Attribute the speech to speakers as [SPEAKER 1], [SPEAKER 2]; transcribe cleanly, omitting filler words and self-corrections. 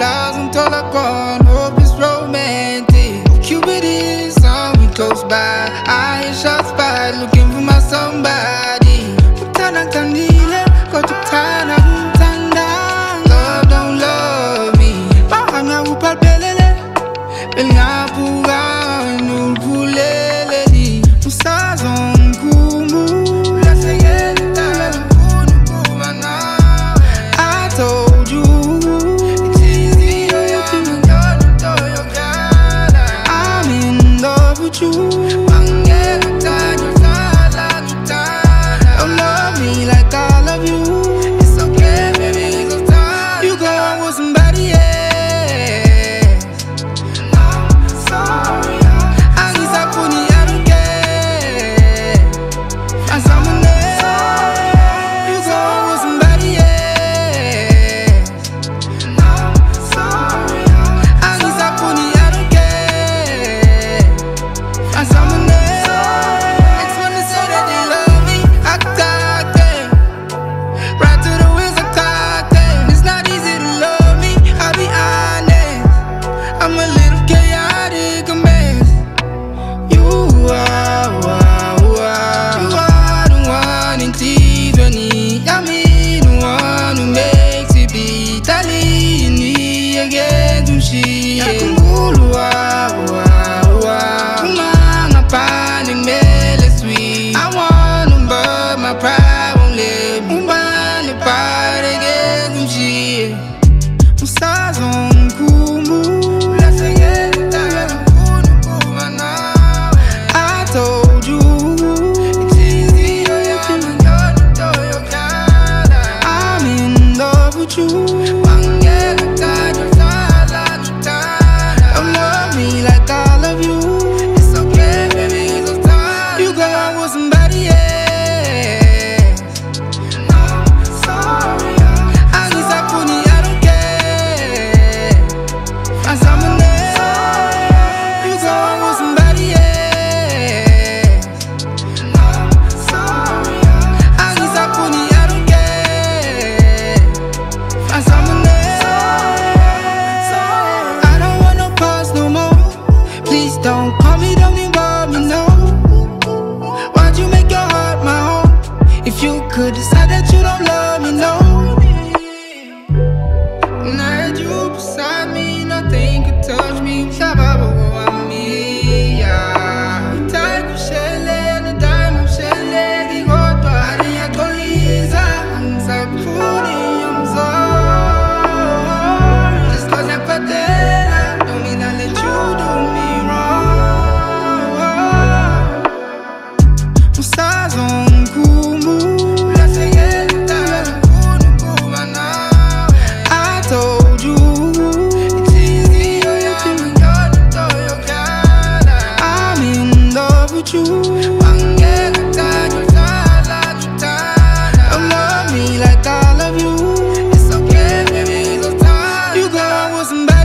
[SPEAKER 1] stars until I gone. Hope it's romantic. Cupid is somewhere close by. I hear shots fired, looking for my somebody. Utana kandile, kotukana kumtanda. Love don't love me. Bahanga upalpelele, belngapuga nulpulele di. Musazon kumu, la segeta la kunukuba na. I told you. You don't love me like I love you. It's okay, baby, it's time. You go on with somebody else. I'm sorry. I don't care. Find someone else. You go on with somebody else. I'm sorry. I don't care. Find someone else. Next one to say that they love me, I got them. Right to the wheels, I got them. It's not easy to love me, I'll be honest. I'm a little chaotic, a mess. You are the one in Tiffany. I'm the one who makes it beat. Talini again to she. I want them, but my pride won't let me. Umani pare get she. Musazon kumu, la segeta la kunukuba na. I told you, it's easy to I'm in love with you. Don't love me like I love you. It's okay, baby, it's time. You go on with somebody else. I'm sorry. I don't care. Find someone else. You go on with somebody else. I'm sorry. I don't care. Find someone else. I don't want no pause no more. Please don't call me, don't involve me, no. Why'd you make your heart my home? If you could decide that you don't love me, no. And I had you beside me, nothing could touch me. Shababa me, yeah. Type of shell, the diamond shell, the gold, I Liza, I'm so putting I'm sorry. Just cause I'm pathetic, don't mean I let you do me wrong. Musazon kumu, la segeta la kunukuba na. I told you, it's easy I'm in love with you. Don't love me like I love you. It's okay, baby, it's time. You go on with somebody.